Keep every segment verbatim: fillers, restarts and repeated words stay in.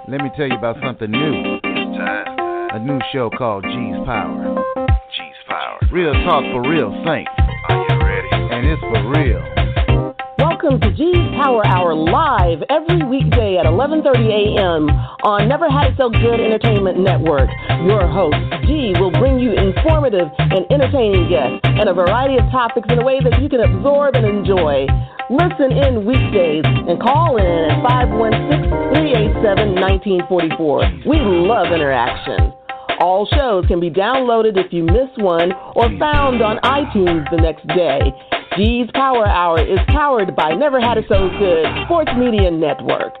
Let me tell you about something new. It's time. A new show called G's Power. G's Power. Real talk for real saints. Are you ready? And it's for real. Welcome to G's Power Hour live every weekday at eleven thirty a.m. on Never Had It So Good Entertainment Network. Your host, G, will bring you informative and entertaining guests and a variety of topics in a way that you can absorb and enjoy. Listen in weekdays and call in at five one six, three eight seven, one nine four four. We love interaction. All shows can be downloaded if you miss one or found on iTunes the next day. G's Power Hour is powered by Never Had It So Good Sports Media Network.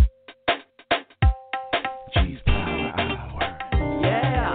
G's Power Hour. Yeah.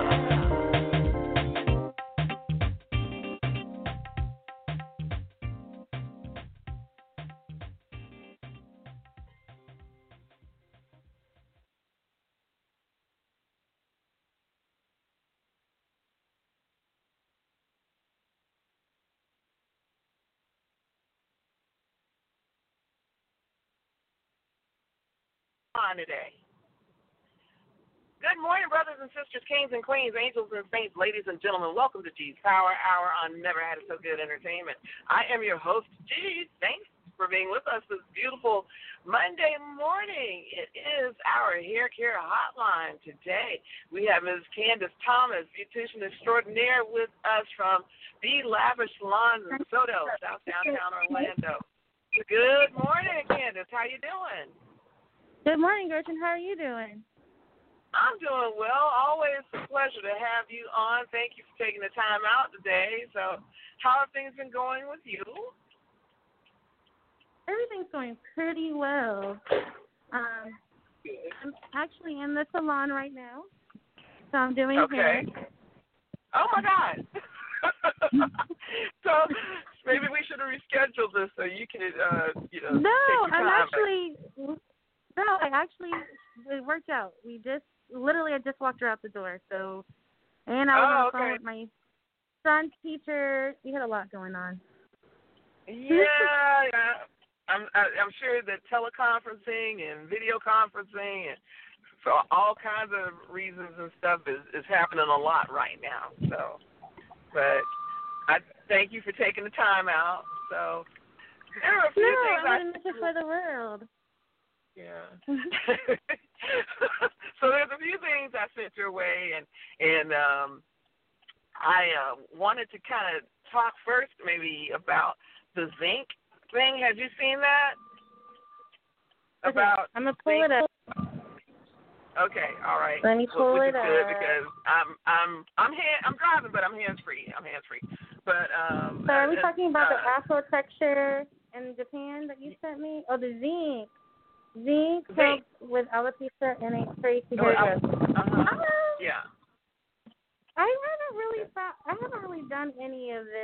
On today. Good morning, brothers and sisters, kings and queens, angels and saints, ladies and gentlemen. Welcome to G's Power Hour on Never Had It So Good Entertainment. I am your host, G. Thanks for being with us this beautiful Monday morning. It is our hair care hotline today. We have Miz Candace Thomas, beautician extraordinaire, with us from The Lavish Salons in Soto, South Downtown Orlando. Good morning, Candace. How you doing? Good morning, Gretchen. How are you doing? I'm doing well. Always a pleasure to have you on. Thank you for taking the time out today. So, how have things been going with you? Everything's going pretty well. Um, I'm actually in the salon right now, so I'm doing okay. hair. Oh my God! So maybe we should have rescheduled this so you could, uh, you know, No, take your I'm time. actually. No, I actually, it worked out. We just, literally, I just walked her out the door. So, and I was oh, on the okay. phone with my son's teacher. We had a lot going on. Yeah, yeah. I'm, I, I'm sure that teleconferencing and video conferencing and for all kinds of reasons and stuff is, is happening a lot right now. So, but I thank you for taking the time out. So, there are a few no, things I I wouldn't miss it for the world. Yeah. So there's a few things I sent your way, and and um, I uh, wanted to kind of talk first maybe about the zinc thing. Have you seen that? Okay, About I'm gonna pull zinc? it up. Okay, all right. Let me pull Which it is good up. because I'm I'm I'm hand, I'm driving, but I'm hands free. I'm hands free. But um. So are we uh, talking about uh, the Afro texture in Japan that you sent me? Oh, the zinc. Zinc helps with alopecia and a crazy hair growth. Uh-huh. Uh, Yeah. I haven't really thought, I haven't really done any of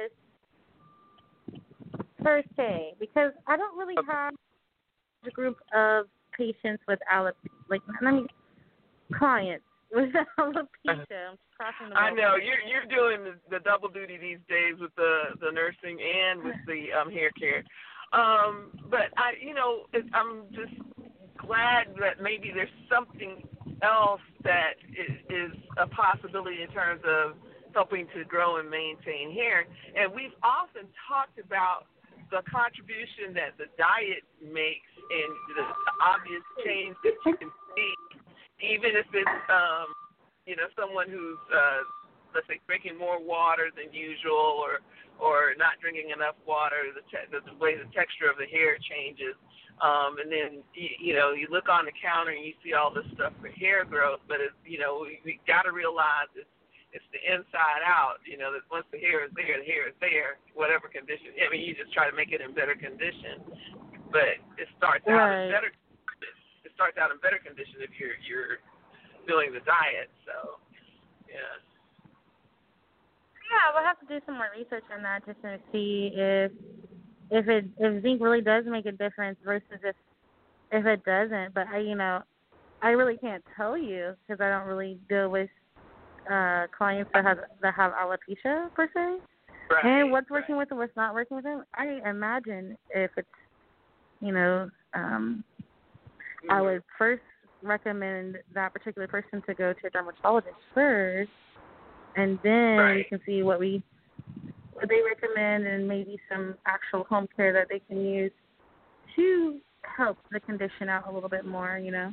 this per se because I don't really Okay. have a group of patients with alopecia, like I mean clients with alopecia. I'm crossing the I know boat. you're you're doing the, the double duty these days with the, the nursing and with the um, hair care. Um, but I, you know, it, I'm just glad that maybe there's something else that is, is a possibility in terms of helping to grow and maintain hair. And we've often talked about the contribution that the diet makes and the, the obvious change that you can see, even if it's, um, you know, someone who's, uh, let's say, drinking more water than usual or or not drinking enough water, the, te- the way the texture of the hair changes. Um, and then, you, you know, you look on the counter and you see all this stuff for hair growth, but, it's, you know, we, we got to realize it's, it's the inside out, you know, that once the hair is there, the hair is there, whatever condition. I mean, you just try to make it in better condition, but it starts out Right. in better It starts out in better condition if you're, you're doing the diet, so, yeah. Yeah, we'll have to do some more research on that just to see if if it if zinc really does make a difference versus if if it doesn't. But I, you know, I really can't tell you because I don't really deal with uh, clients that have that have alopecia per se. Right, and what's working right. with and what's not working with them. I imagine if it's, you know, um, Mm-hmm. I would first recommend that particular person to go to a dermatologist first, and then Right. we can see what we what they recommend and maybe some actual home care that they can use to help the condition out a little bit more, you know.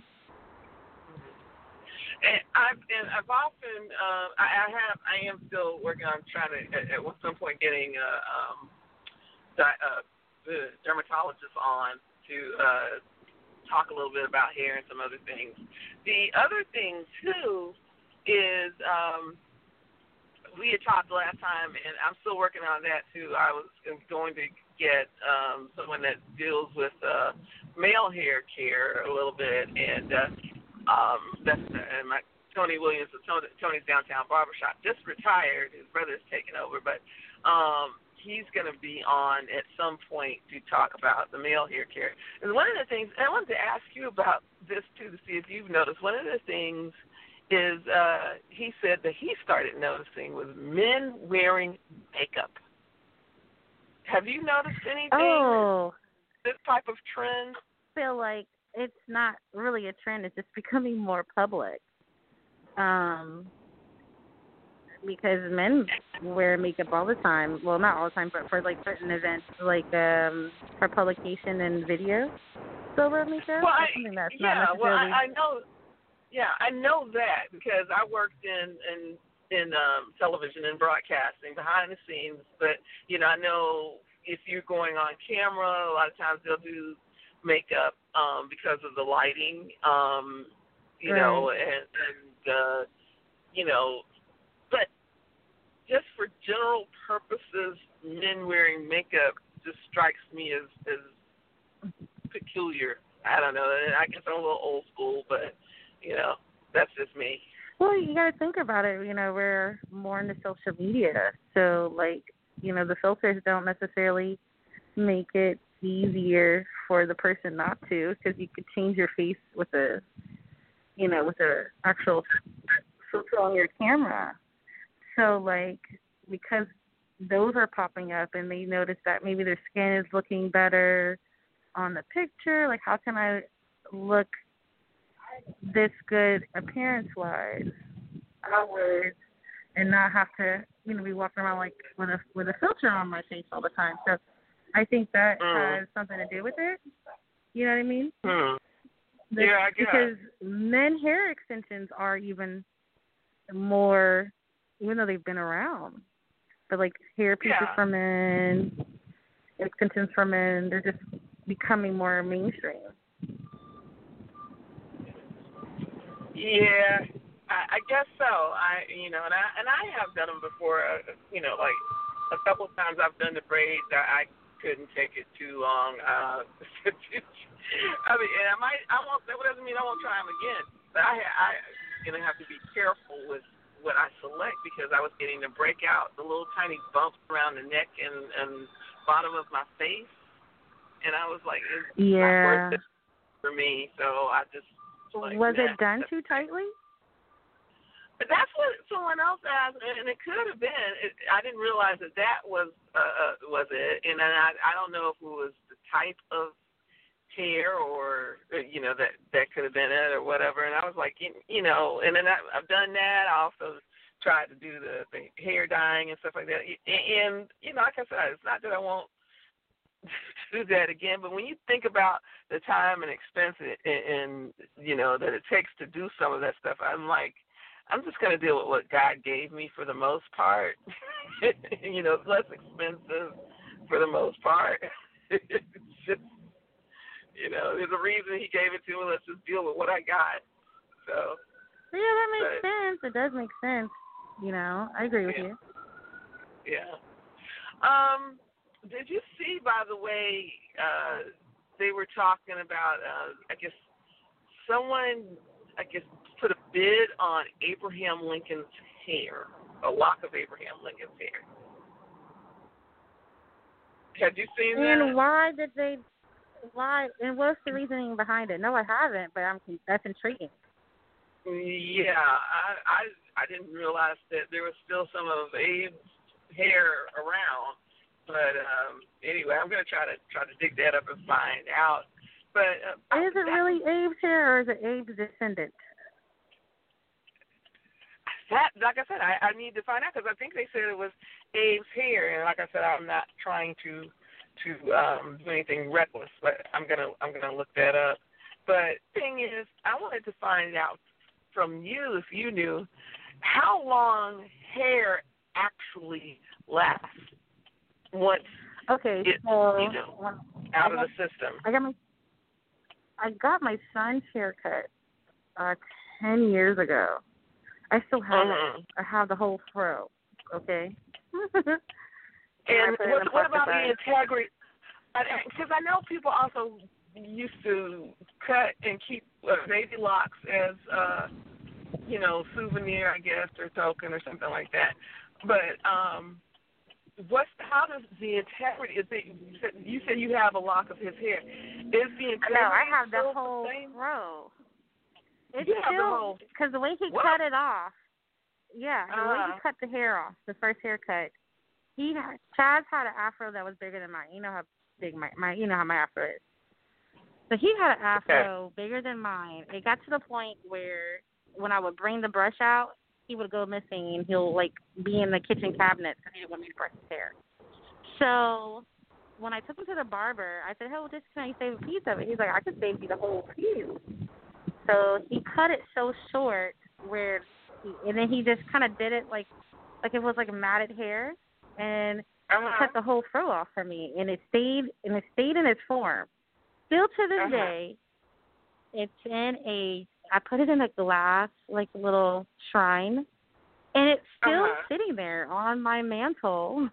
And I've and I've often uh, I, I have I am still working on trying to at, at some point getting a um, di- uh, the dermatologist on to uh, talk a little bit about hair and some other things. The other thing too is um, we had talked last time, and I'm still working on that too. I was going to get um, someone that deals with uh, male hair care a little bit, and uh, um, that's and my Tony Williams of Tony, Tony's Downtown Barbershop just retired. His brother's taken over, but um, he's going to be on at some point to talk about the male hair care. And one of the things I wanted to ask you about this too, to see if you've noticed. One of the things is uh, he said that he started noticing was men wearing makeup. Have you noticed anything? Oh, This type of trend? I feel like it's not really a trend. It's just becoming more public. Um, because men wear makeup all the time. Well, not all the time, but for like certain events, like um, for publication and video. Still wear makeup. Well, I, something that's yeah. not Well, necessarily. I, I know. Yeah, I know that because I worked in in in um, television and broadcasting behind the scenes. But you know, I know if you're going on camera, a lot of times they'll do makeup um, because of the lighting. Um, you Right. know, and and uh, you know, but just for general purposes, men wearing makeup just strikes me as as peculiar. I don't know. I guess I'm a little old school, but you know, that's just me. Well, you got to think about it. You know, we're more into social media, so like, you know, the filters don't necessarily make it easier for the person not to, because you could change your face with a, you know, with a actual filter on your camera. So like, because those are popping up, and they notice that maybe their skin is looking better on the picture. Like, how can I look this good appearance-wise outwards and not have to, you know, be walking around like with a with a filter on my face all the time? So I think that Mm. has something to do with it. You know what I mean? Hmm. The- Yeah, I guess. Because men hair extensions are even more, even though they've been around, but like hair pieces Yeah. for men, extensions for men, they're just becoming more mainstream. Yeah, I, I guess so. I, you know, and I and I have done them before. Uh, you know, like a couple of times I've done the braids. I, I couldn't take it too long. Uh, I mean, and I might. I won't. That doesn't mean I won't try them again. But I, I, gonna have to be careful with what I select because I was getting to break out the little tiny bumps around the neck and and bottom of my face, and I was like, it's not Yeah. worth it for me. So I just. Like, Was nah. it done too tightly? But that's what someone else asked, and it could have been. It, I didn't realize that that was uh, uh, was it, and then I I don't know if it was the type of hair or uh, you know that that could have been it or whatever. And I was like, you, you know, and then I, I've done that. I also tried to do the, the hair dyeing and stuff like that. And, and you know, like I said, it's not that I won't do that again, but when you think about the time and expense and, and you know that it takes to do some of that stuff, I'm like, I'm just going to deal with what God gave me for the most part. You know, it's less expensive for the most part. It's just, you know, there's a reason He gave it to me. Let's just deal with what I got. So Yeah, that makes but, sense. It does make sense. You know, I agree with yeah. you. Yeah. Um. Did you see, by the way, uh, they were talking about, uh, I guess, someone, I guess, put a bid on Abraham Lincoln's hair, a lock of Abraham Lincoln's hair. Have you seen that? And why did they, why, and what's the reasoning behind it? No, I haven't, but I'm that's intriguing. Yeah, I, I, I didn't realize that there was still some of Abe's hair around. But um, anyway, I'm going to try to try to dig that up and find out. But uh, Is it really Abe's hair or is it Abe's descendant? That, like I said, I, I need to find out because I think they said it was Abe's hair, and like I said, I'm not trying to to um, do anything reckless, but I'm gonna I'm gonna look that up. But thing is, I wanted to find out from you if you knew how long hair actually lasts once Okay, it's so you know, out of got, the system. I got my I got my son's haircut uh, ten years ago. I still have mm-hmm. it. I have the whole fro. Okay. And what, what about the integrity? Because I know people also used to cut and keep uh, baby locks as, uh, you know, souvenir, I guess, or token or something like that. But um, what's how does the integrity? Is it, you, said, you said you have a lock of his hair. Is the integrity? No, I have the still whole the same? fro. It's you still because the way he what? cut it off. Yeah, the uh, way he cut the hair off, the first haircut. He had, Chaz had an afro that was bigger than mine. You know how big my, my you know how my afro is. So he had an afro okay. bigger than mine. It got to the point where when I would bring the brush out, he would go missing and he'll like be in the kitchen cabinet because he didn't want me to brush his hair. So when I took him to the barber, I said, "Hey, well, just can I save a piece of it?" He's like, "I can save you the whole piece." So he cut it so short where, he, and then he just kind of did it like, like it was like matted hair, and uh-huh. cut the whole fro off for me, and it stayed, and it stayed in its form. Still to this uh-huh. day, it's in a. I put it in a glass, like a little shrine, and it's still uh-huh. sitting there on my mantle.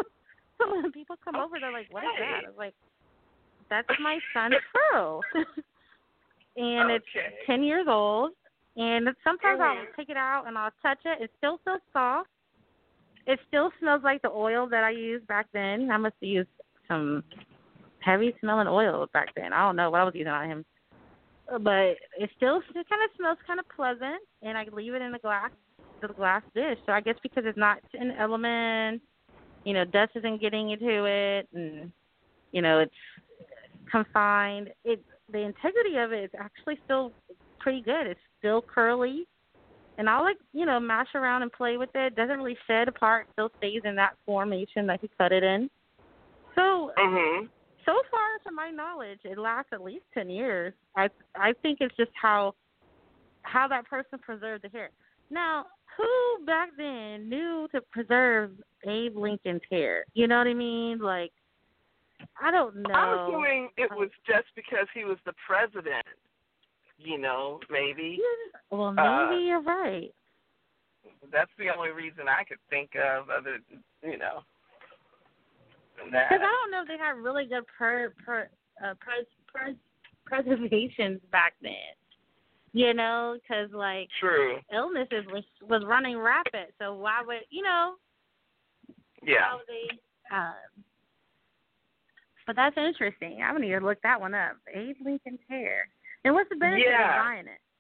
So when people come okay. over, they're like, "What is that?" I was like, "That's my son's fro." And okay. it's ten years old, and sometimes mm-hmm. I'll take it out and I'll touch it. It still feels soft. It still smells like the oil that I used back then. I must have used some heavy smelling oil back then. I don't know what I was using on him. But it still it kind of smells kind of pleasant, and I leave it in the glass the glass dish. So I guess because it's not an element, you know, dust isn't getting into it, and, you know, it's confined. It The integrity of it is actually still pretty good. It's still curly. And I'll, like, you know, mash around and play with it. It doesn't really shed apart. It still stays in that formation that he cut it in. So, mm-hmm. so far, to my knowledge, it lasts at least ten years. I I think it's just how how that person preserved the hair. Now, who back then knew to preserve Abe Lincoln's hair? You know what I mean? Like, I don't know. I'm assuming it was just because he was the president, you know, maybe. Well, maybe uh, you're right. That's the only reason I could think of, other, you know, than that. Because I don't know if they had really good per, per, uh, pres, pres, preservations back then, you know, because, like, True. illnesses was, was running rapid. So why would, you know, yeah. Why would they, um, but that's interesting. I'm going to look that one up. Abe Lincoln's hair. And what's the benefit yeah. of buying it?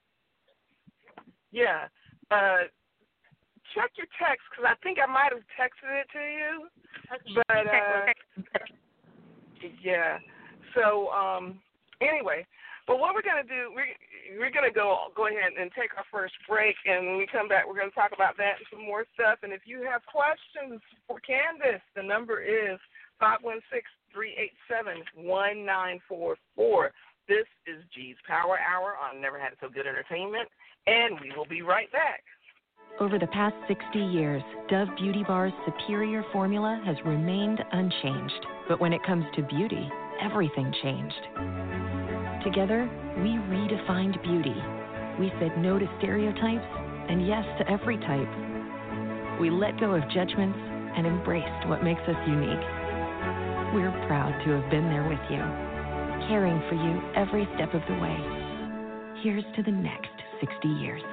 Yeah. Uh, check your text, because I think I might have texted it to you. Okay. But, uh, yeah. So, um, anyway, but what we're going to do, we're, we're going to go go ahead and take our first break, and when we come back, we're going to talk about that and some more stuff. And if you have questions for Candace, the number is five one six, three eight seven, one nine four four. This is G's Power Hour on Never Had It So Good Entertainment, and we will be right back. Over the past sixty years, Dove Beauty Bar's superior formula has remained unchanged. But when it comes to beauty, everything changed. Together, we redefined beauty. We said no to stereotypes and yes to every type. We let go of judgments and embraced what makes us unique. We're proud to have been there with you, caring for you every step of the way. Here's to the next sixty years.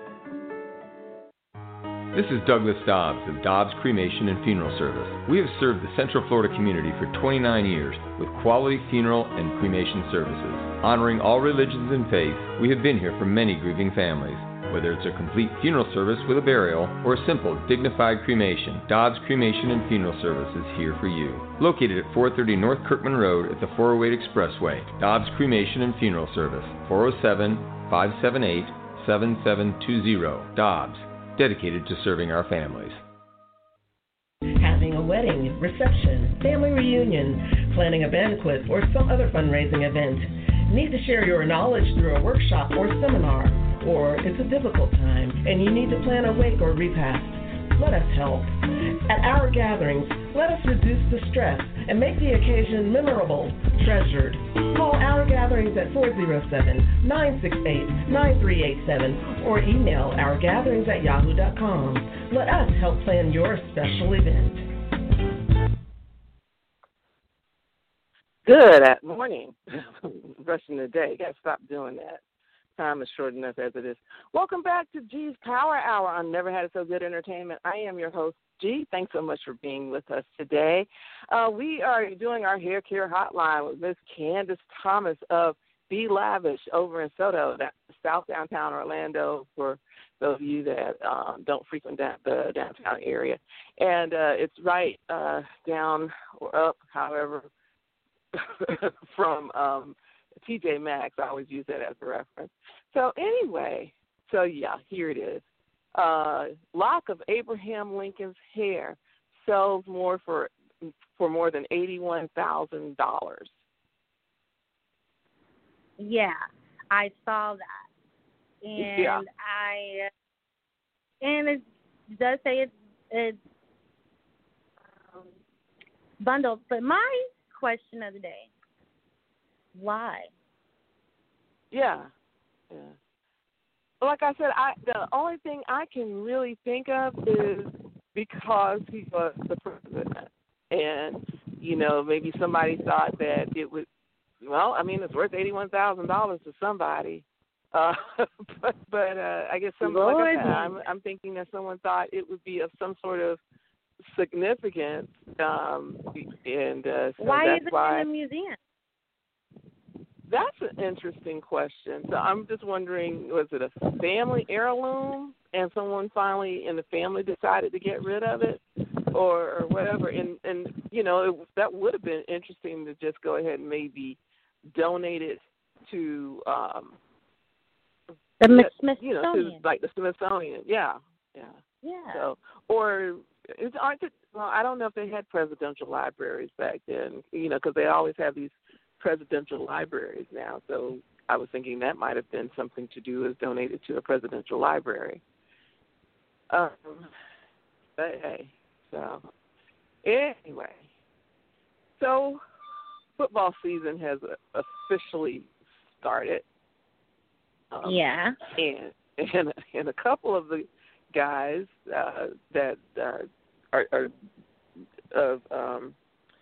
This is Douglas Dobbs of Dobbs Cremation and Funeral Service. We have served the Central Florida community for twenty-nine years with quality funeral and cremation services. Honoring all religions and faiths, we have been here for many grieving families. Whether it's a complete funeral service with a burial or a simple, dignified cremation, Dobbs Cremation and Funeral Service is here for you. Located at four thirty North Kirkman Road at the four oh eight Expressway, Dobbs Cremation and Funeral Service, four oh seven, five seven eight, seven seven two zero. Dobbs, dedicated to serving our families. Having a wedding, reception, family reunion, planning a banquet, or some other fundraising event. Need to share your knowledge through a workshop or seminar, or it's a difficult time and you need to plan a wake or repast. Let us help. At our gatherings, let us reduce the stress and make the occasion memorable, treasured. Call Our Gatherings at four oh seven, nine six eight, nine three eight seven or email ourgatherings at yahoo dot com. Let us help plan your special event. Good morning. Rushing the day. Got to stop doing that. Time is short enough as it is. Welcome back to G's Power Hour on Never Had It So Good Entertainment. I am your host, G. Thanks so much for being with us today. Uh, we are doing our hair care hotline with Miss Candace Thomas of Be Lavish over in Soto, that, South Downtown Orlando, for those of you that um, don't frequent that, the downtown area. And uh, it's right uh, down or up, however, from um, T J Maxx. I always use that as a reference. So anyway, so yeah, here it is. Uh, lock of Abraham Lincoln's hair sells more for for more than eighty-one thousand dollars. Yeah, I saw that, and yeah. I and it does say it's it's um, bundled. But my question of the day: why? Yeah, yeah. Like I said, I the only thing I can really think of is because he was the president, and you know maybe somebody thought that it would. Well, I mean, it's worth eighty-one thousand dollars to somebody, uh, but but uh, I guess some like I said, I'm I'm thinking that someone thought it would be of some sort of significance, um, and uh, so why that's is it why, in a museum? That's an interesting question. So I'm just wondering, was it a family heirloom, and someone finally in the family decided to get rid of it, or, or whatever? And and you know it, that would have been interesting to just go ahead and maybe donate it to um, the that, Smithsonian. You know, to, like the Smithsonian. Yeah, yeah. Yeah. So, or is, aren't it, well, I don't know if they had presidential libraries back then. You know, because they always have these presidential libraries now. So I was thinking that might have been something to do is donate it to a presidential library. Um, but hey, so anyway, so football season has officially started. Um, yeah. And, and and a couple of the guys uh, that uh, are, are of um,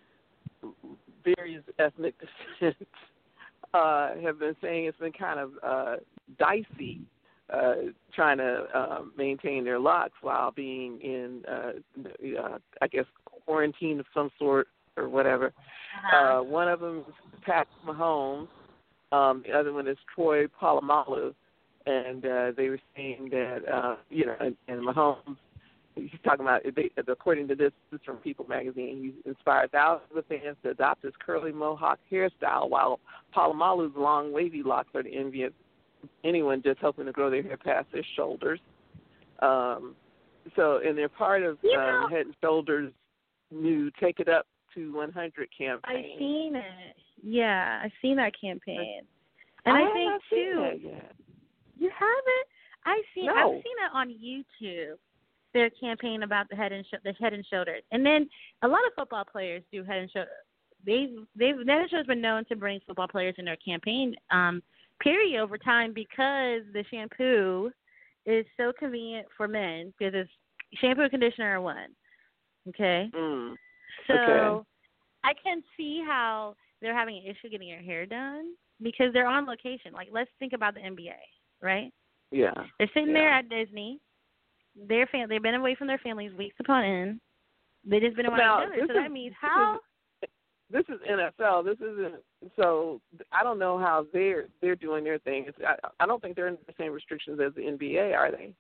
various ethnic descents uh, have been saying it's been kind of uh, dicey uh, trying to um, maintain their locks while being in, uh, uh, I guess, quarantine of some sort or whatever. Uh-huh. Uh, one of them is Pat Mahomes. Um, the other one is Troy Polamalu. And uh, they were saying that, uh, you know, and, and Mahomes, he's talking about, they, according to this, this is from People magazine, he's inspired thousands of fans to adopt his curly mohawk hairstyle, while Polamalu's long, wavy locks are the envy of anyone just hoping to grow their hair past their shoulders. Um, so, and they're part of you um, know, Head and Shoulders' new Take It Up to one hundred campaign. I've seen it. Yeah, I've seen that campaign. And I, I, have think, not too, seen that yet. You haven't? I've seen No. I've seen it on YouTube. Their campaign about the head and sh- the head and shoulders, and then a lot of football players do head and shoulders. They they've head and shoulders been known to bring football players in their campaign um, period over time because the shampoo is so convenient for men because it's shampoo and conditioner are one. Okay. Mm. So okay. I can see how they're having an issue getting their hair done because they're on location. Like let's think about the N B A, right? Yeah. They're sitting yeah. there at Disney. Their fam- they've been away from their families weeks upon end. They just been around now, each other. So is, that means how? this is N F L. This isn't. So I don't know how they're they're doing their thing. It's, I, I don't think they're in the same restrictions as the N B A, are they?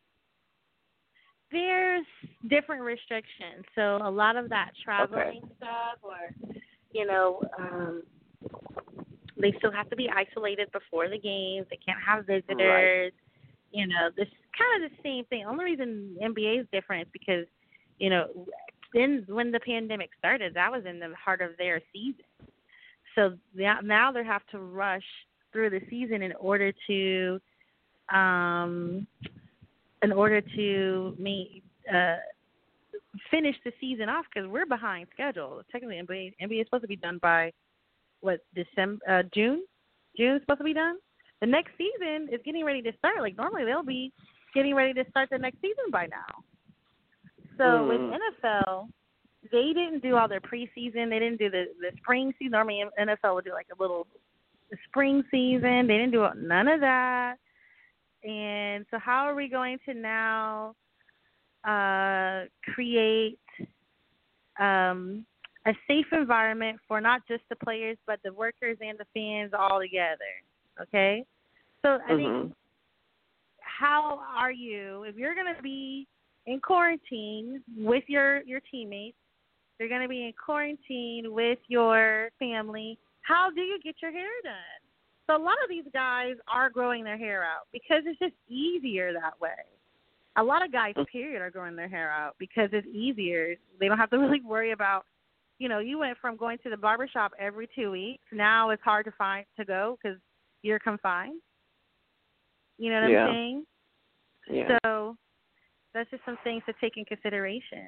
There's different restrictions. So a lot of that traveling Okay. stuff, or you know, um, they still have to be isolated before the games. They can't have visitors. Right. You know, this kind of the same thing. Only reason N B A is different is because, you know, then when the pandemic started, that was in the heart of their season. So now they have to rush through the season in order to, um, in order to meet, uh, finish the season off because we're behind schedule. Technically, N B A, N B A is supposed to be done by what December, uh, June. June is supposed to be done. The next season is getting ready to start. Like normally, they'll be getting ready to start the next season by now. So mm. with N F L, they didn't do all their preseason. They didn't do the, the spring season. Normally, N F L would do like a little spring season. They didn't do none of that. And so how are we going to now uh, create um, a safe environment for not just the players, but the workers and the fans all together? Okay? So I mm-hmm. think, how are you, if you're going to be in quarantine with your, your teammates, you're going to be in quarantine with your family, how do you get your hair done? So a lot of these guys are growing their hair out because it's just easier that way. A lot of guys, period, are growing their hair out because it's easier. They don't have to really worry about, you know, you went from going to the barbershop every two weeks. Now it's hard to find to go because you're confined. You know what yeah. I'm saying? Yeah. So that's just some things to take in consideration.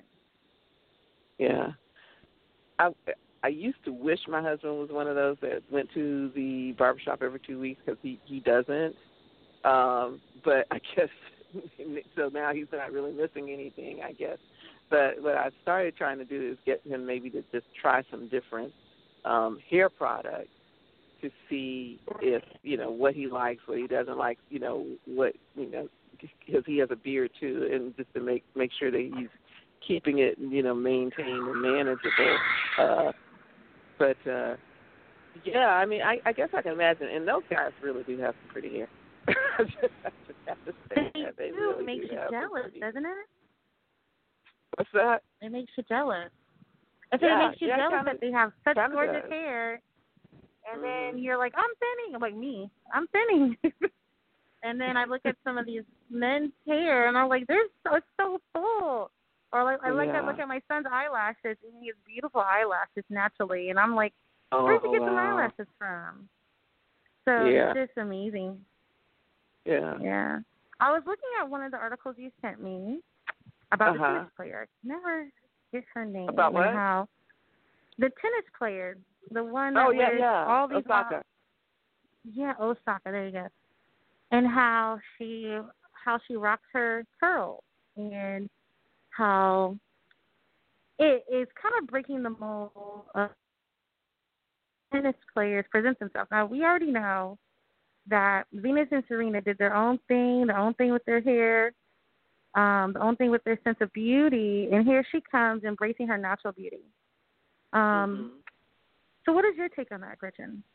Yeah. I I used to wish my husband was one of those that went to the barbershop every two weeks because he, he doesn't. Um, but I guess, so now he's not really missing anything, I guess. But what I started trying to do is get him maybe to just try some different um, hair products to see if, you know, what he likes, what he doesn't like, you know, what, you know, because he has a beard too, and just to make, make sure that he's keeping it, you know, maintained and manageable. Uh, but, uh, yeah, I mean, I, I guess I can imagine, and those guys really do have some pretty hair. I just, I just have to say They that. They do. really It makes do you have some jealous, pretty... doesn't it? What's that? It makes you jealous. I said Yeah, it makes you yeah, jealous kinda, that they have such gorgeous does. hair, and mm-hmm. then you're like, I'm thinning. I'm like, me, I'm thinning. And then I look at some of these men's hair, and I'm like, they're so, it's so full. Or like I like yeah. I look at my son's eyelashes, and he has beautiful eyelashes naturally, and I'm like, oh, where'd you get wow. the eyelashes from? So yeah. it's just amazing. Yeah. Yeah. I was looking at one of the articles you sent me about uh-huh. the tennis player. I never get her name. About what? And how the tennis player, the one that Oh, yeah, wears yeah. all these Osaka. Yeah, Osaka. There you go. And how she how she rocks her curls and how it is kind of breaking the mold of tennis players present themselves. Now we already know that Venus and Serena did their own thing, their own thing with their hair, um, their own thing with their sense of beauty, and here she comes embracing her natural beauty. Um, mm-hmm. So what is your take on that, Gretchen?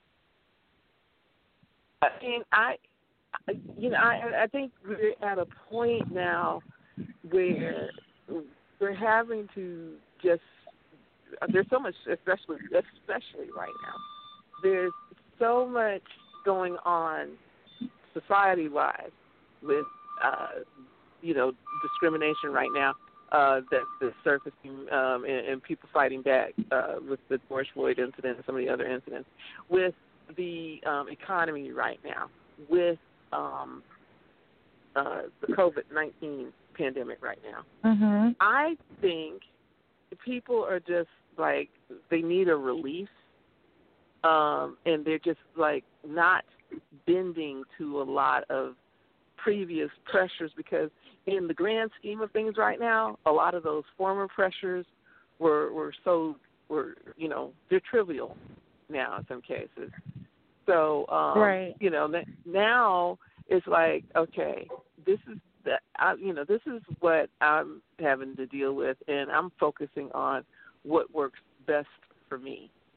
I mean, I, you know, I, I think we're at a point now where we're having to just, there's so much, especially, especially right now, there's so much going on society-wise with, uh, you know, discrimination right now uh, that, that's surfacing um, and, and people fighting back uh, with the George Floyd incident and some of the other incidents, with the um, economy right now, with um, uh, the COVID nineteen pandemic right now. Mm-hmm. I think people are just like, they need a release, um, and they're just like not bending to a lot of previous pressures, because in the grand scheme of things right now, a lot of those former pressures were, were so, were, you know, they're trivial now in some cases. So, um, right. you know, now it's like, okay, this is the, I, you know, this is what I'm having to deal with, and I'm focusing on what works best for me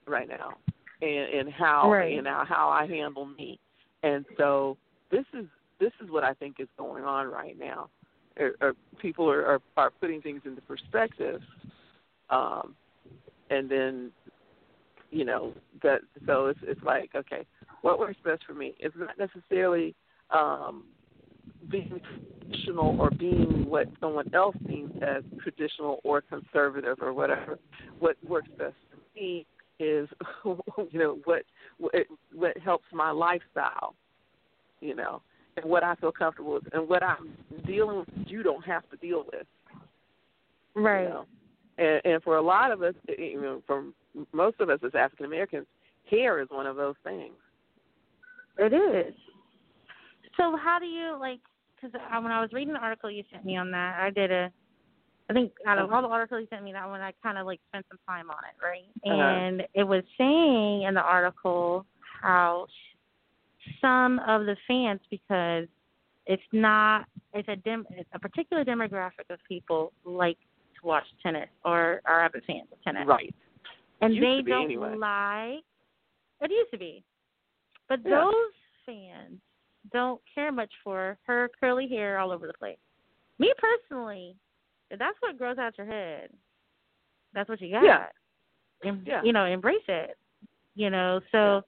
right now, and, and how right. you know how I handle me, and so this is this is what I think is going on right now. Or, or people are, are are putting things into perspective, um, and then you know that so it's it's like, okay, what works best for me? It's not necessarily um, being traditional or being what someone else deems as traditional or conservative or whatever. What works best for me is, you know, what what, what helps my lifestyle, you know, and what I feel comfortable with, and what I'm dealing with, you don't have to deal with. Right. You know? And, and for a lot of us, you know, from most of us as African Americans, hair is one of those things. It is. So how do you, like, because when I was reading the article you sent me on that, I did a, I think out of all the articles you sent me, that one I kind of, like, spent some time on it, right? Uh-huh. And it was saying in the article how some of the fans, because it's not, it's a dem, it's a particular demographic of people like to watch tennis or are avid fans of tennis. Right. And Used they to be don't anyway. like, it used to be. But Yeah. those fans don't care much for her curly hair all over the place. Me personally, if that's what grows out your head, that's what you got. Yeah. And, Yeah. you know, embrace it. You know, so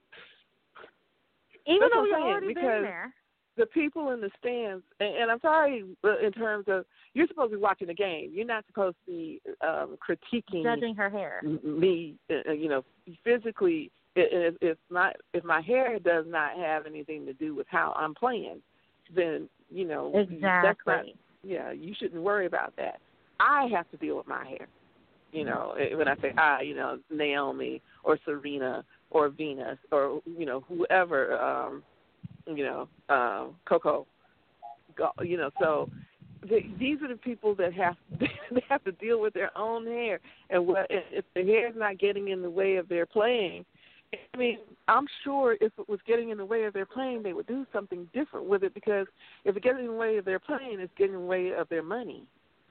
Yeah. even That's though what we've I'm saying, already been because there. the people in the stands, and, and I'm sorry uh, in terms of, you're supposed to be watching the game. You're not supposed to be um, critiquing Judging her hair. me, uh, you know, physically. If, if my if my hair does not have anything to do with how I'm playing, then, you know, Exactly. that's not, yeah, you shouldn't worry about that. I have to deal with my hair. You know, when I say I, you know, Naomi or Serena or Venus or, you know, whoever, um, you know, um, Coco, you know, so they, these are the people that have they have to deal with their own hair, and what if the hair is not getting in the way of their playing. I mean, I'm sure if it was getting in the way of their playing, they would do something different with it, because if it's getting in the way of their playing, it's getting in the way of their money.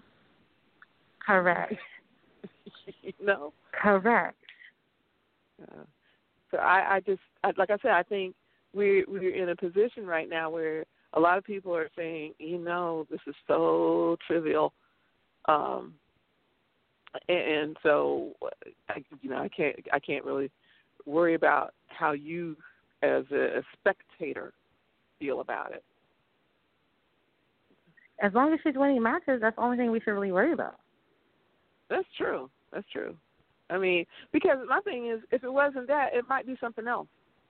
Correct. You know? Correct. Uh, so I, I just, I, like I said, I think we're, we're in a position right now where a lot of people are saying, you know, this is so trivial. Um, and, and so, I, you know, I can't, I can't really worry about how you, as a, a spectator, feel about it. As long as she's winning matches, that's the only thing we should really worry about. That's true. That's true. I mean, because my thing is, if it wasn't that, it might be something else.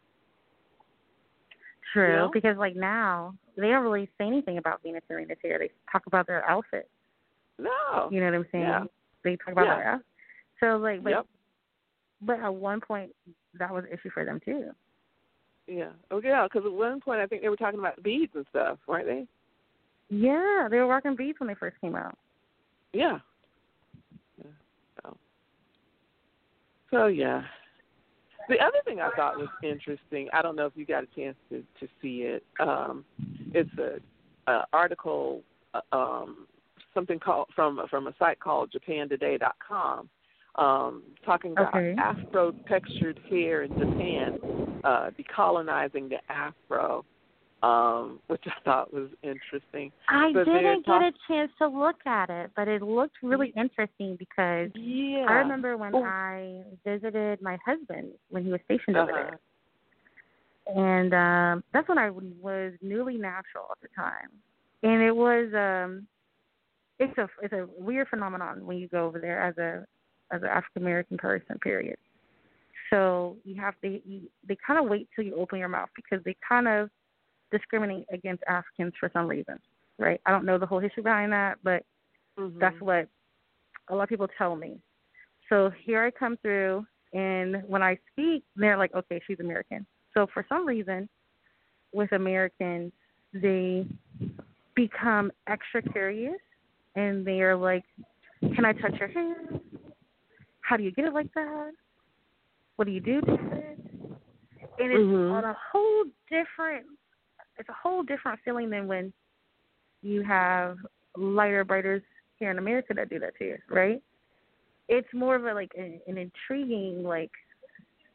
True, You know? because like now, they don't really say anything about Venus and Serena's hair. They talk about their outfit. No. You know what I'm saying? Yeah. They talk about Yeah. their outfit. So like, but, Yep. but at one point, that was an issue for them too. Yeah. Oh, yeah, because at one point I think they were talking about beads and stuff, weren't they? Yeah, they were rocking beads when they first came out. Yeah. yeah. So. so, yeah. The other thing I thought was interesting, I don't know if you got a chance to, to see it, um, it's a, a article, uh, um, something called from from a site called Japan Today dot com, um, talking about Okay. Afro-textured hair in Japan, uh, decolonizing the Afro, um, which I thought was interesting. I but didn't talk- get a chance to look at it, but it looked really interesting because yeah. I remember when Oh. I visited my husband when he was stationed uh-huh. over there. And um, that's when I was newly natural at the time. And it was, um, it's a it's a weird phenomenon when you go over there as a as an African American person, period. So you have to, you, they kind of wait till you open your mouth because they kind of discriminate against Africans for some reason, right? I don't know the whole history behind that, but mm-hmm. that's what a lot of people tell me. So here I come through, and when I speak, they're like, okay, she's American. So for some reason, with Americans, they become extra curious, and they are like, can I touch your hair? How do you get it like that? What do you do to it? And it's mm-hmm. on a whole different, it's a whole different feeling than when you have lighter, brighter here in America that do that to you, right? It's more of a, like, an, an intriguing, like,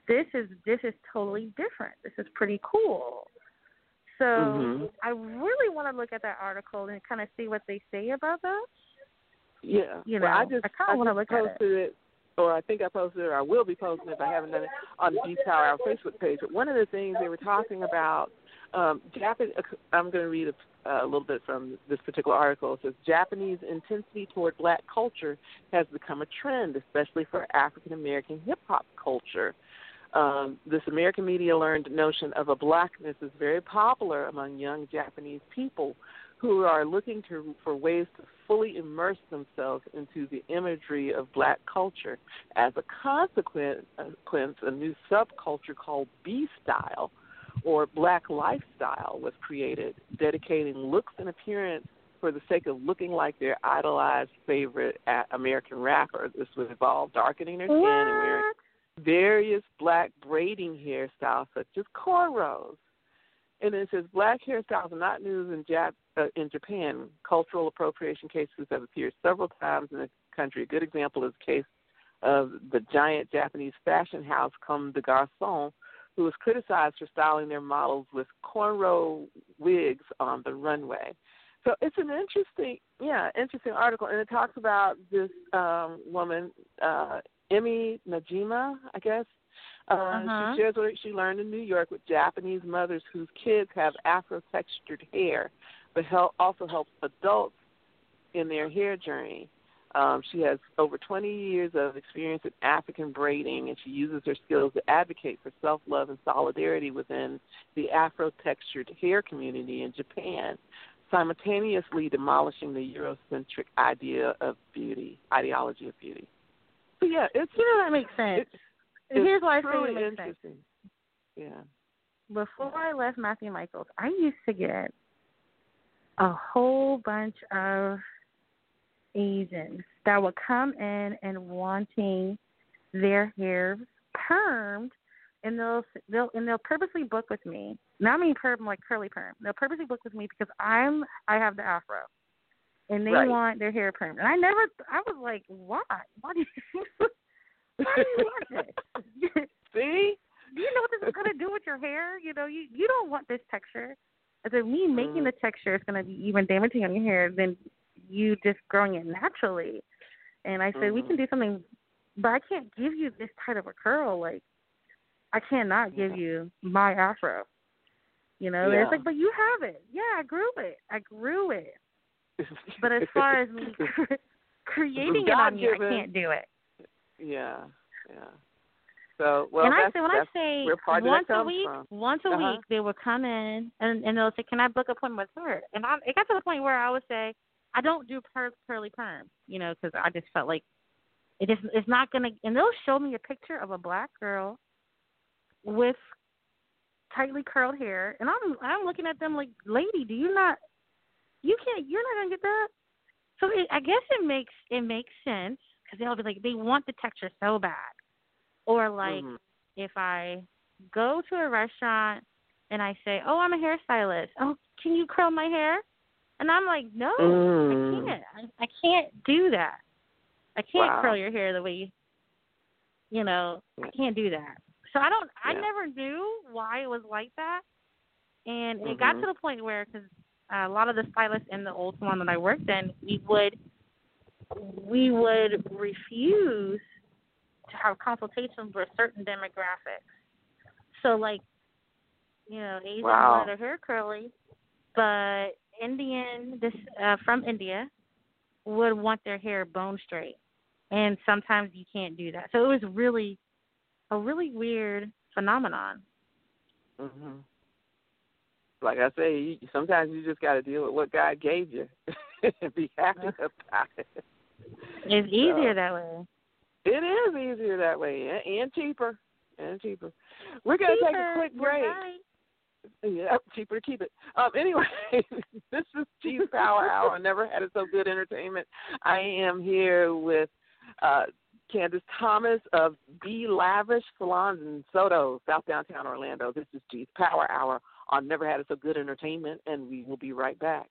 this is this is totally different. This is pretty cool. So mm-hmm. I really want to look at that article and kind of see what they say about that. Yeah. You know, well, I just I kind of want to look posted at it. it, or I think I posted it, or I will be posting it if I haven't done it, on the G Power Hour Facebook page. But one of the things they were talking about, um, Japan, I'm going to read a, a little bit from this particular article. It says, Japanese intensity toward black culture has become a trend, especially for African-American hip-hop culture. Um, this American media-learned notion of a blackness is very popular among young Japanese people who are looking to, for ways to fully immerse themselves into the imagery of black culture. As a consequence, a new subculture called B-style, or black lifestyle, was created, dedicating looks and appearance for the sake of looking like their idolized favorite American rapper. This would involve darkening their skin what? and wearing various black braiding hairstyles such as cornrows. And it says black hairstyles are not news in, Jap- uh, in Japan. Cultural appropriation cases have appeared several times in the country. A good example is the case of the giant Japanese fashion house Comme des Garçons, who was criticized for styling their models with cornrow wigs on the runway. So it's an interesting, yeah, interesting article, and it talks about this um, woman, uh, Emi Najima, I guess. Uh, uh-huh. She shares what she learned in New York with Japanese mothers whose kids have Afro-textured hair, but help, also helps adults in their hair journey. Um, she has over twenty years of experience in African braiding, and she uses her skills to advocate for self-love and solidarity within the Afro-textured hair community in Japan, simultaneously demolishing the Eurocentric idea of beauty, ideology of beauty. So, yeah, it's... You know, that makes sense. It's, Here's why I say really it makes interesting. sense. Yeah. Before I left Matthew Michaels, I used to get a whole bunch of Asians that would come in and wanting their hair permed, and they'll they'll and they'll purposely book with me. Not I mean perm like curly perm. They'll purposely book with me because I'm I have the afro, and they right. want their hair permed. And I never I was like, why? Why do you why do you want this? See? Do you know what this is going to do with your hair? You know, you you don't want this texture. I said, me making mm. the texture is going to be even damaging on your hair than you just growing it naturally. And I said, mm-hmm. we can do something, but I can't give you this tight of a curl. Like, I cannot give yeah. you my afro. You know, yeah. it's like, but you have it. Yeah, I grew it. I grew it. But as far as me creating it on you, I can't do it. Yeah, yeah. So, well, and I that's, say, when that's I say where part once of that a week, from. once a uh-huh. week, they would come in and, and they'll say, can I book an appointment with her? And I, it got to the point where I would say, I don't do per, curly perm, you know, because I just felt like it just, it's not going to, and they'll show me a picture of a black girl with tightly curled hair, and I'm I'm looking at them like, lady, do you not, you can't, you're not going to get that? So it, I guess it makes, it makes sense, because they'll be like, they want the texture so bad. Or like mm-hmm. if I go to a restaurant and I say, oh, I'm a hairstylist. Oh, can you curl my hair? And I'm like, no, mm. I can't. I, I can't do that. I can't wow. curl your hair the way you, you know, I can't do that. So I don't, yeah. I never knew why it was like that. And mm-hmm. it got to the point where, because uh, a lot of the stylists in the old salon that I worked in, we would, we would refuse to have consultations with certain demographics. So, like, you know, Asians wow. wanted their hair curly, but Indian, this uh, from India, would want their hair bone straight, and sometimes you can't do that. So it was really a really weird phenomenon. Mm-hmm. Like I say, you, sometimes you just got to deal with what God gave you and be happy about it. It's easier so. that way. It is easier that way, and, and cheaper, and cheaper. We're going to take a quick break. Right. Yeah, cheaper to keep it. Um, anyway, this is G's Power Hour. I never had it so good entertainment. I am here with uh, Candace Thomas of Be Lavish Salons in Soto, South Downtown Orlando. This is G's Power Hour on Never Had It So Good Entertainment, and we will be right back.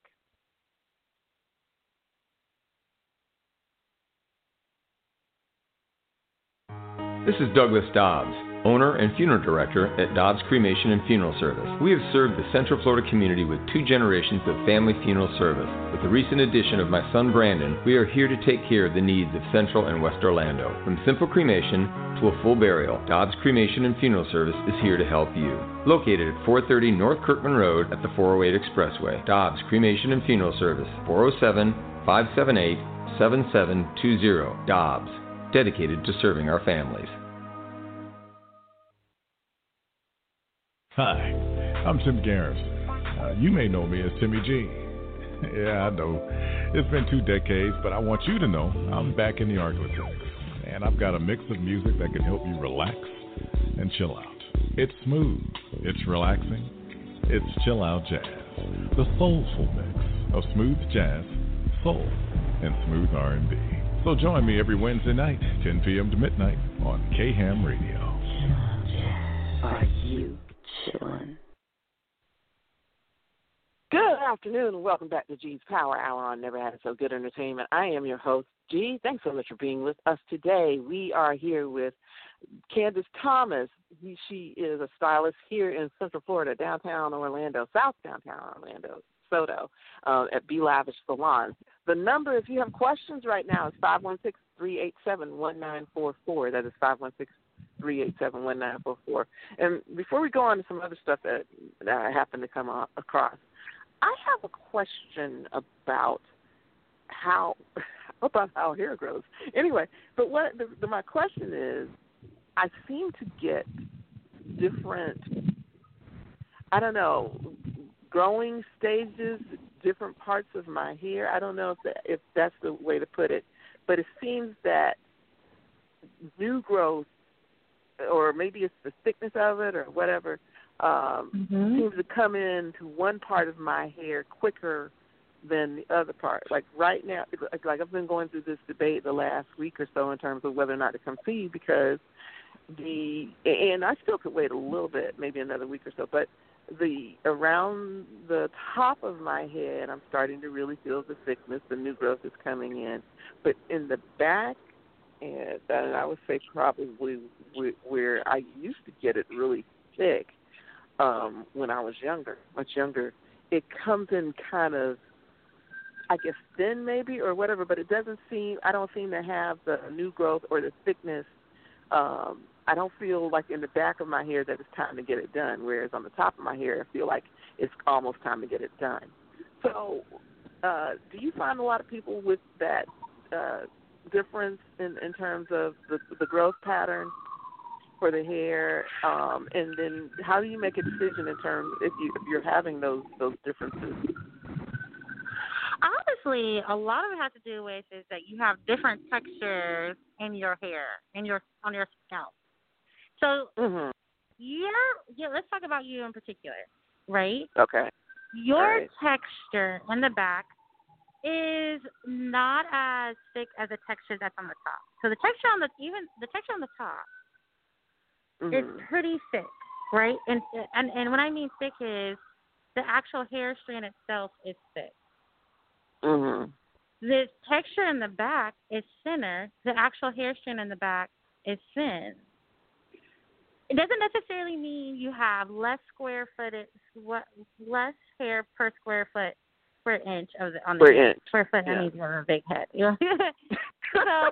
This is Douglas Dobbs. owner and funeral director at Dobbs Cremation and Funeral Service. We have served the Central Florida community with two generations of family funeral service. With the recent addition of my son Brandon, we are here to take care of the needs of Central and West Orlando. From simple cremation to a full burial, Dobbs Cremation and Funeral Service is here to help you. Located at four thirty North Kirkman Road at the four oh eight Expressway, Dobbs Cremation and Funeral Service, four oh seven, five seven eight, seven seven two zero. Dobbs, dedicated to serving our families. Hi, I'm Tim Garrison. Uh, you may know me as Timmy G. Yeah, I know. It's been two decades, but I want you to know I'm back in the Arklatex. And I've got a mix of music that can help you relax and chill out. It's smooth, it's relaxing, it's chill out jazz. The soulful mix of smooth jazz, soul, and smooth R and B. So join me every Wednesday night, ten p.m. to midnight on K-Ham Radio. Are you chillin'? Good afternoon and welcome back to G's Power Hour on Never Had It So Good Entertainment. I am your host, G. Thanks so much for being with us today. We are here with Candace Thomas. He, she is a stylist here in Central Florida, downtown Orlando, South downtown Orlando, SoDo, uh, at Be Lavish Salon. The number, if you have questions right now, is five one six, three eight seven, one nine four four. That is five one six, three eight seven, one nine four four. And before we go on to some other stuff that, that I happen to come across, I have a question about how about how hair grows. Anyway, but what the, the, my question is, I seem to get different, I don't know, growing stages, different parts of my hair. I don't know if that, if that's the way to put it, but it seems that new growth, or maybe it's the thickness of it or whatever, um, mm-hmm. seems to come into one part of my hair quicker than the other part. Like right now, like I've been going through this debate the last week or so in terms of whether or not to come see you because the, and I still could wait a little bit, maybe another week or so, but the around the top of my head, I'm starting to really feel the thickness, the new growth is coming in. But in the back, and I would say probably where I used to get it really thick um, when I was younger, much younger, it comes in kind of, I guess, thin maybe or whatever, but it doesn't seem, I don't seem to have the new growth or the thickness. Um, I don't feel like in the back of my hair that it's time to get it done, whereas on the top of my hair I feel like it's almost time to get it done. So uh, do you find a lot of people with that uh, difference in, in terms of the, the growth pattern for the hair, um, and then how do you make a decision in terms if you if you're having those those differences? Honestly, a lot of it has to do with is that you have different textures in your hair, in your on your scalp. So mm-hmm. you're yeah. Let's talk about you in particular, right? Okay. Your right. texture in the back is not as thick as the texture that's on the top. So the texture on the even the texture on the top mm-hmm. is pretty thick, right? And and and when I mean thick is the actual hair strand itself is thick. Mm-hmm. The texture in the back is thinner. The actual hair strand in the back is thin. It doesn't necessarily mean you have less square footed, less hair per square foot per inch of the on the per head. inch. Per foot. Yeah. I mean, you have a big head. You know? so,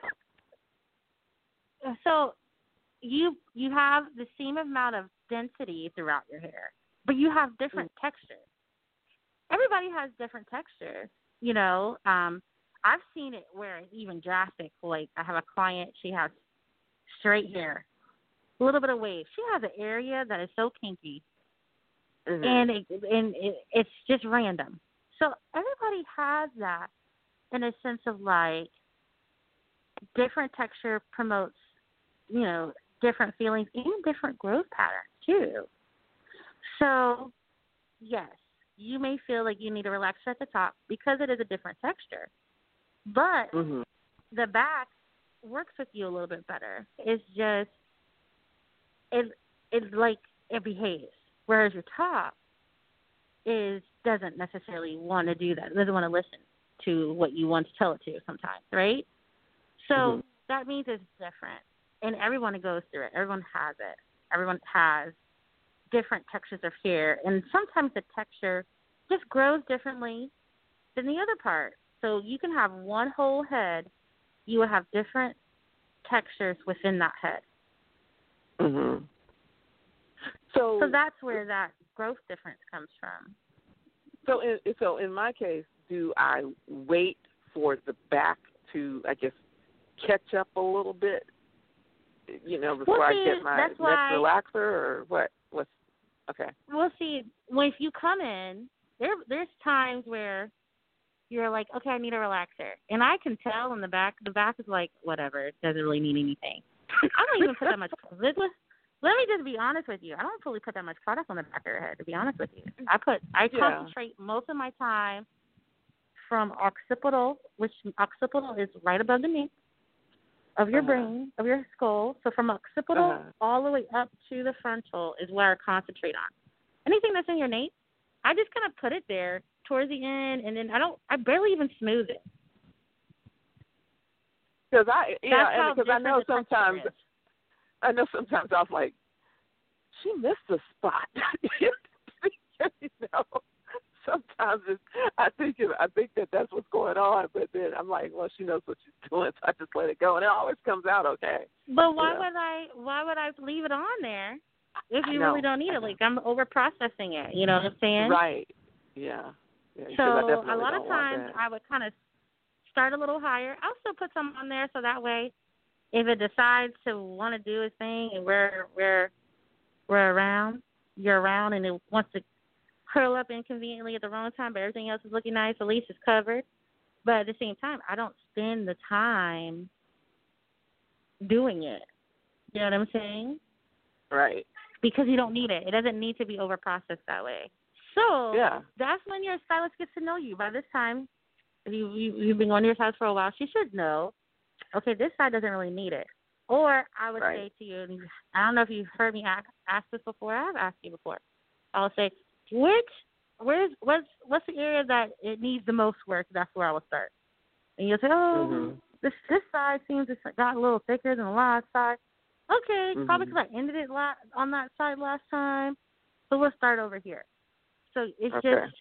so you you have the same amount of density throughout your hair, but you have different mm-hmm. textures. Everybody has different textures. You know, um, I've seen it where it's even drastic. Like I have a client, she has straight hair, a little bit of wave. She has an area that is so kinky, mm-hmm. and it, and it, it's just random. So everybody has that in a sense of like different texture promotes, you know, different feelings and different growth patterns too. So, yes. You may feel like you need to relax at the top because it is a different texture. But mm-hmm. the back works with you a little bit better. It's just, it, it's like it behaves. Whereas your top is doesn't necessarily want to do that. It doesn't want to listen to what you want to tell it to sometimes, right? So mm-hmm. that means it's different. And everyone goes through it. Everyone has it. everyone has different textures of hair, and sometimes the texture just grows differently than the other part. So you can have one whole head, you will have different textures within that head. Mhm. So So that's where that growth difference comes from. So in so in my case, do I wait for the back to, I guess, catch up a little bit, you know, before well, see, I get my next why, relaxer, or what? What's okay? Well, see, well, if you come in, there there's times where you're like, okay, I need a relaxer, and I can tell in the back, the back is like, whatever, it doesn't really need anything. I don't even put that much. Let, let me just be honest with you. I don't fully put that much product on the back of your head, to be honest with you. I put, I yeah. concentrate most of my time from occipital, which occipital is right above the knee of your uh-huh. brain, of your skull. So from occipital uh-huh. all the way up to the frontal is where I concentrate on. Anything that's in your nape, I just kind of put it there towards the end, and then I don't, I barely even smooth it. Because I, yeah, and because I know the sometimes, is. I know sometimes I was like, she missed a spot. You know, sometimes it's, I think it, I think that that's what's going on, but then I'm like, well, she knows what she's doing, so I just let it go, and it always comes out okay. But why yeah. would I? Why would I leave it on there if you know, really don't need it? Like I'm over processing it. You know what I'm saying? Right. Yeah. yeah so I a lot of don't times I would kind of start a little higher. I'll still put some on there so that way, if it decides to want to do its thing and we're we're we're around, you're around, and it wants to curl up inconveniently at the wrong time, but everything else is looking nice, at least it's covered. But at the same time, I don't spend the time doing it. You know what I'm saying? Right. Because you don't need it. It doesn't need to be over processed that way. So yeah. that's when your stylist gets to know you. By this time, if you, you, you've been going to your stylist for a while, she should know, okay, this side doesn't really need it. Or I would right. say to you, and I don't know if you've heard me ask, ask this before. I have asked you before. I'll say, which, where's, what's, what's the area that it needs the most work? That's where I will start. And you'll say, oh, mm-hmm. this this side seems to got a little thicker than the last side. Okay, mm-hmm. probably because I ended it la- on that side last time. So we'll start over here. So it's okay. just,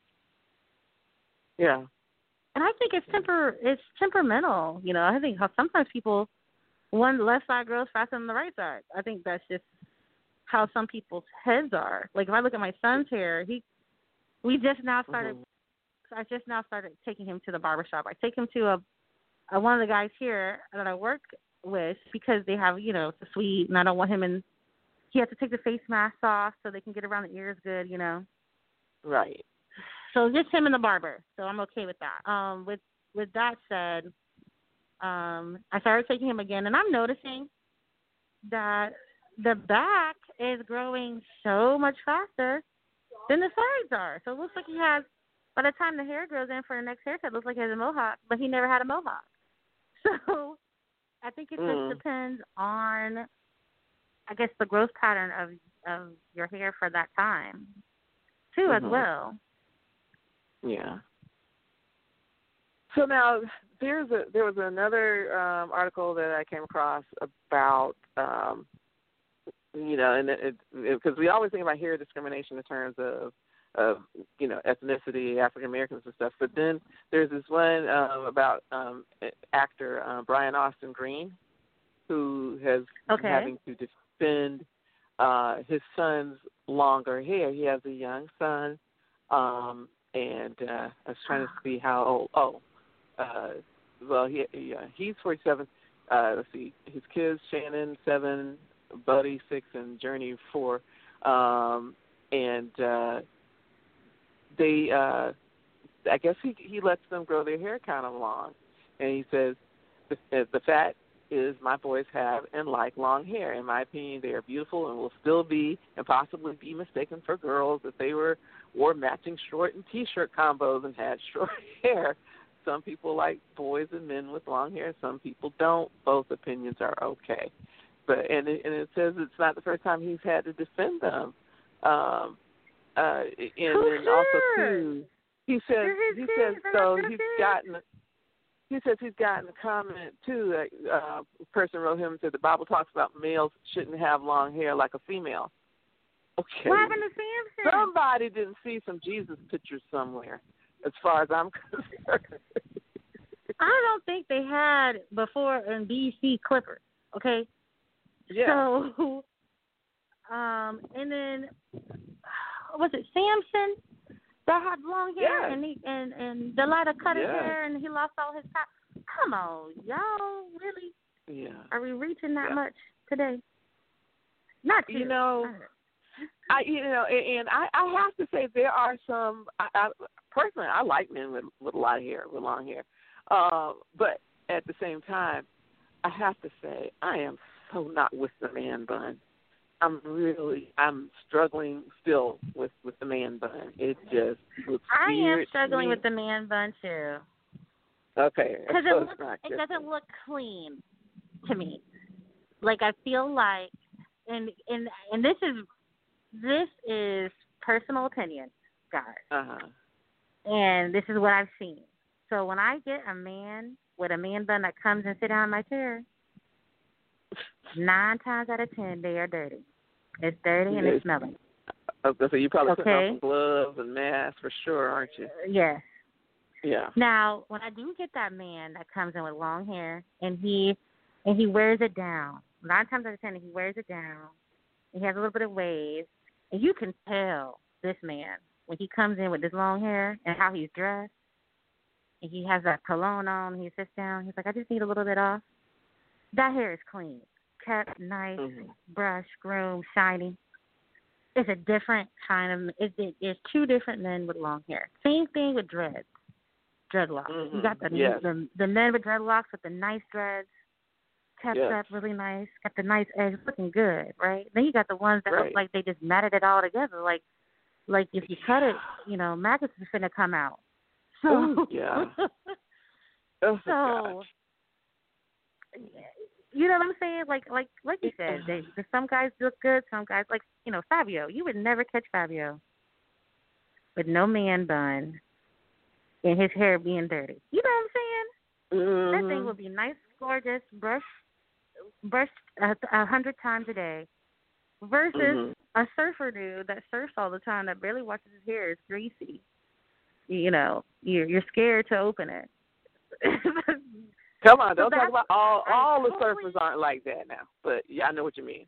yeah. And I think it's temper, it's temperamental. You know, I think how sometimes people, one left side grows faster than the right side. I think that's just how some people's heads are. Like if I look at my son's hair, he, we just now started. Mm-hmm. I just now started taking him to the barbershop. I take him to a, a one of the guys here that I work with because they have, you know, it's a suite, and I don't want him in. He has to take the face mask off so they can get around the ears good, you know. Right. So just him and the barber. So I'm okay with that. Um, with with that said, um, I started taking him again, and I'm noticing that the back is growing so much faster than the sides are. So it looks like he has, by the time the hair grows in for the next haircut, it looks like he has a mohawk, but he never had a mohawk. So I think it mm. just depends on, I guess, the growth pattern of of your hair for that time, too, mm-hmm. as well. Yeah. So now there's a there was another um, article that I came across about um, you know, and it because we always think about hair discrimination in terms of of you know ethnicity, African Americans and stuff, but then there's this one um, about um, actor uh, Brian Austin Green, who has okay. having to defend uh, his son's longer hair. He has a young son. Um, And uh, I was trying to see how old. Oh, uh, well, he, he uh, he's forty-seven. Uh, let's see, his kids: Shannon, seven; Buddy, six; and Journey, four. Um, and uh, they, uh, I guess he he lets them grow their hair kind of long. And he says the, the fact is, my boys have and like long hair. In my opinion, they are beautiful and will still be and possibly be mistaken for girls if they were wore matching short and T-shirt combos and had short hair. Some people like boys and men with long hair. Some people don't. Both opinions are okay. But and it, and it says it's not the first time he's had to defend them. Um, uh, and oh, then sure. also too, he says he says so he's gotten he says he's gotten a comment too. That uh, a person wrote him and said the Bible talks about males shouldn't have long hair like a female. Okay. What happened to Samson? Somebody didn't see some Jesus pictures somewhere, as far as I'm concerned. I don't think they had before in B C Clippers. Okay. Yeah. So, um, and then was it Samson that had long hair yeah. and he and and Delilah cut his yeah. hair and he lost all his top? Come on, y'all, really? Yeah. Are we reaching that yeah. much today? Not too. You know. I you know, and I, I have to say there are some. I, I personally I like men with, with a lot of hair, with long hair, uh, but at the same time, I have to say I am so not with the man bun. I'm really I'm struggling still with, with the man bun. It just looks I weird. I am struggling to me. with the man bun too. Okay, because so it looks not it just doesn't me. look clean to me. Like I feel like, and and and this is. This is personal opinion, guys. Uh-huh. And this is what I've seen. So when I get a man with a man bun that comes and sit down in my chair, nine times out of ten, they are dirty. It's dirty and Yes. it's smelling. Okay, so you're probably putting Okay. on some gloves and masks for sure, aren't you? Yes. Yeah. Now, when I do get that man that comes in with long hair and he and he wears it down, nine times out of ten, he wears it down. He has a little bit of waves. And you can tell this man, when he comes in with this long hair and how he's dressed, and he has that cologne on, he sits down, he's like, I just need a little bit off. That hair is clean, kept, nice, mm-hmm. brushed, groomed, shiny. It's a different kind of, it, it, it's two different men with long hair. Same thing with dreads, dreadlocks. Mm-hmm. You got the, yes. the the men with dreadlocks with the nice dreads, kept yes. up really nice, got the nice edge, looking good, right? Then you got the ones that right. look like they just matted it all together, like like if you cut it, you know, maggots is finna come out. So Ooh, yeah. oh, so gosh. you know what I'm saying? Like like like you said, they, some guys look good, some guys like you know Fabio. You would never catch Fabio with no man bun and his hair being dirty. You know what I'm saying? Mm-hmm. That thing would be nice, gorgeous, brushed. brushed a, a hundred times a day versus mm-hmm. a surfer dude that surfs all the time that barely washes his hair, is greasy. You know, you're you're scared to open it. Come on, So don't talk about all I all totally, the surfers aren't like that now. But yeah, I know what you mean.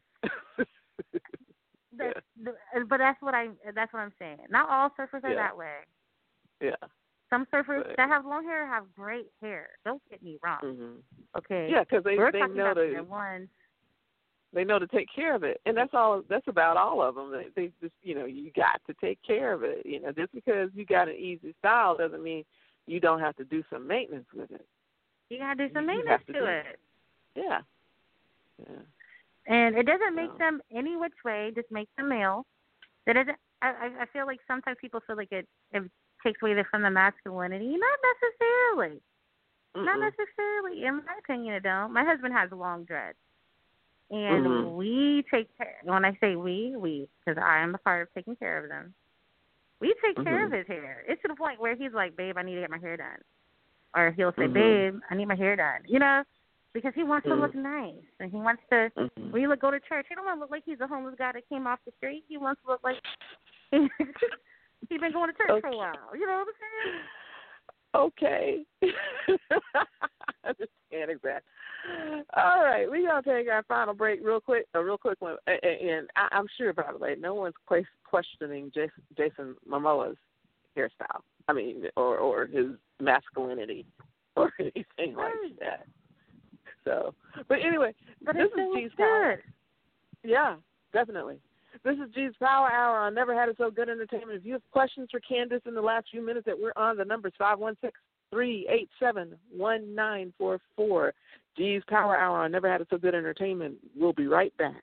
that, the, but that's what I that's what I'm saying. Not all surfers are yeah. that way. Yeah. Some surfers but, that have long hair have great hair. Don't get me wrong. mm-hmm. Okay. Yeah, because they We're they talking know about to the ones. they know to take care of it, and that's all. That's about all of them. They, they just you know you got to take care of it. You know, just because you got an easy style doesn't mean you don't have to do some maintenance with it. You gotta do some You maintenance have to to do it. it. Yeah. Yeah. And it doesn't make No. them any which way, just makes them male. That doesn't. I, I feel like sometimes people feel like it, it takes away from the masculinity. Not necessarily. Mm-mm. Not necessarily. In my opinion, it don't. My husband has long dreads, and mm-hmm. we take care. When I say we, we, because I am a part of taking care of them. We take mm-hmm. care of his hair. It's to the point where he's like, "Babe, I need to get my hair done," or he'll say, mm-hmm. "Babe, I need my hair done." You know. Because he wants mm-hmm. to look nice, and he wants to. Mm-hmm. When you look, go to church, he don't want to look like he's a homeless guy that came off the street. He wants to look like he, he's been going to church okay. for a while. You know what I'm saying? Okay. I understand exactly. All right, we're gonna take our final break real quick. A real quick one, and I'm sure, by the way, no one's questioning Jason, Jason Momoa's hairstyle. I mean, or or his masculinity or anything like that. So, but anyway, but this it is G's good. Power. Yeah, definitely. This is G's Power Hour on Never Had It So Good Entertainment. If you have questions for Candace in the last few minutes that we're on, the number is five one six, three eight seven, one nine four four. G's Power Hour on Never Had It So Good Entertainment. We'll be right back.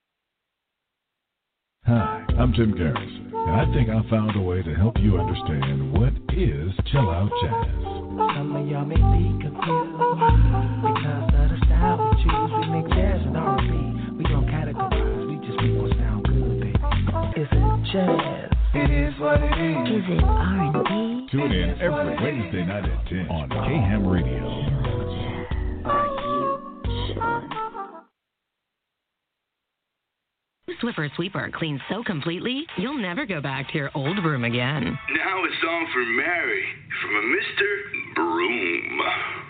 Hi, I'm Tim Garrison, and I think I found a way to help you understand what is chill out jazz. Some of y'all may be confused because of the style we choose. We mix jazz and R and B. We don't categorize, we just make what sound good, baby. Is it jazz? It is what it is. Is it R and B? Tune in every Wednesday night at ten on K-Ham Radio. Are you Sean? Swiffer Sweeper cleans so completely, you'll never go back to your old broom again. Now a song for Mary from a Mister Broom.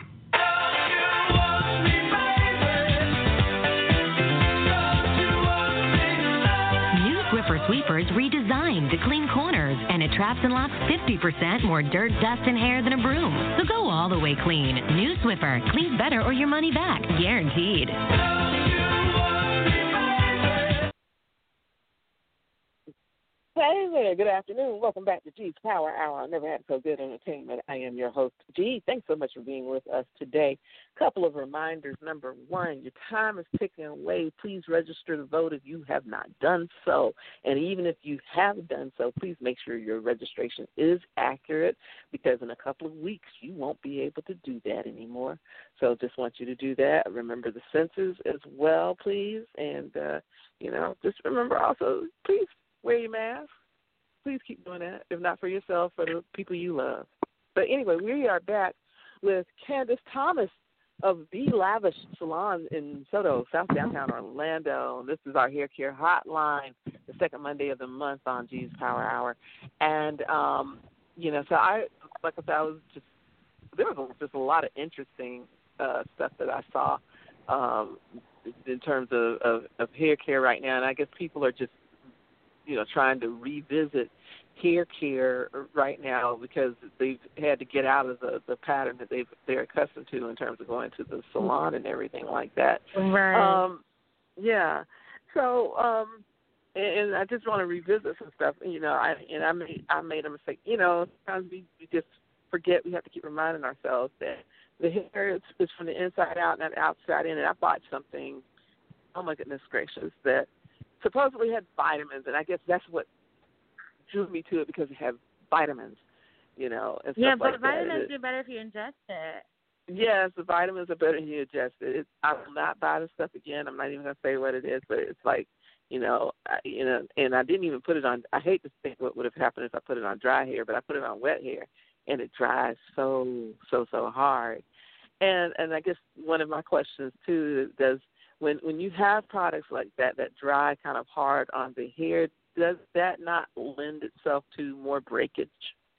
New Swiffer Sweepers redesigned to clean corners, and it traps and laps fifty percent more dirt, dust, and hair than a broom. So go all the way clean. New Swiffer cleans better or your money back, guaranteed. Hey there, good afternoon. Welcome back to G's Power Hour. I never had so good entertainment. I am your host, G. Thanks so much for being with us today. Couple of reminders. Number one, your time is ticking away. Please register to vote if you have not done so. And even if you have done so, please make sure your registration is accurate, because in a couple of weeks you won't be able to do that anymore. So just want you to do that. Remember the census as well, please. And, uh, you know, just remember also, please, wear your mask. Please keep doing that, if not for yourself, for the people you love. But anyway, we are back with Candace Thomas of The Lavish Salon in Soto, South Downtown Orlando. This is our hair care hotline, the second Monday of the month on G's Power Hour. And, um, you know, so I, like I said, I was just, there was just a lot of interesting uh, stuff that I saw um, in terms of, of, of hair care right now. And I guess people are just, you know, trying to revisit hair care right now because they've had to get out of the, the pattern that they've, they're accustomed to in terms of going to the salon and everything like that. Right. Um, yeah. So, um, and, and I just want to revisit some stuff. You know, I and I made I made a mistake. You know, sometimes we, we just forget. We have to keep reminding ourselves that the hair is, is from the inside out, not the outside in. And I bought something. Oh my goodness gracious! That supposedly had vitamins, and I guess that's what drew me to it, because it had vitamins, you know, and stuff yeah, but like vitamins that. do better if you ingest it. Yes, the vitamins are better if you ingest it. it. I will not buy the stuff again. I'm not even going to say what it is, but it's like, you know, I, you know, and I didn't even put it on. I hate to think what would have happened if I put it on dry hair, but I put it on wet hair, and it dries so, so, so hard. And and I guess one of my questions too, does When when you have products like that that dry kind of hard on the hair, does that not lend itself to more breakage?